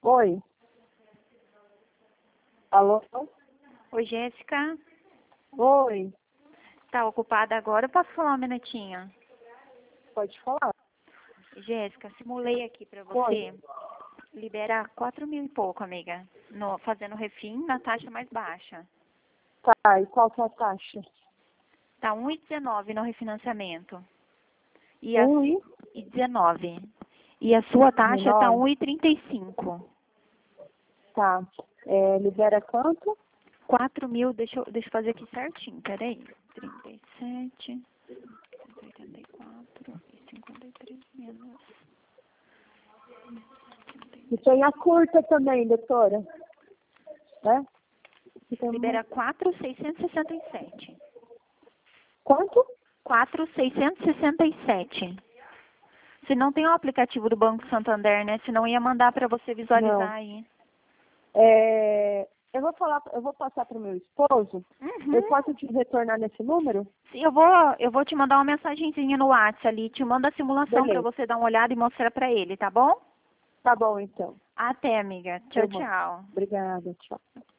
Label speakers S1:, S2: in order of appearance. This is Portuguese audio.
S1: Oi. Alô?
S2: Oi, Jéssica.
S1: Oi.
S2: Tá ocupada agora? Eu posso falar um minutinho?
S1: Pode falar.
S2: Jéssica, simulei aqui pra você.
S1: Oi.
S2: Libera 4.000 e pouco, amiga. Fazendo refim na taxa mais baixa.
S1: Tá, e qual que é a taxa?
S2: Tá 1,19 no refinanciamento. E 19. E a sua taxa tá 1,35.
S1: Tá. Libera quanto?
S2: 4.000, deixa eu fazer aqui certinho, peraí. 37, 184 e 53 menos.
S1: E tem a curta também, doutora. Né?
S2: Libera 4.667.
S1: Quanto?
S2: 4.667. Se não tem o aplicativo do Banco Santander, né? Senão ia mandar para você visualizar
S1: Não.
S2: aí.
S1: Eu vou passar para o meu esposo.
S2: Uhum.
S1: Eu posso te retornar nesse número?
S2: Sim, eu vou te mandar uma mensagenzinha no WhatsApp ali. Te manda a simulação para
S1: Beleza.
S2: você dar uma olhada e mostrar para ele, tá bom?
S1: Tá bom, então.
S2: Até, amiga. Tchau,
S1: Tá bom.
S2: tchau.
S1: Obrigada, tchau.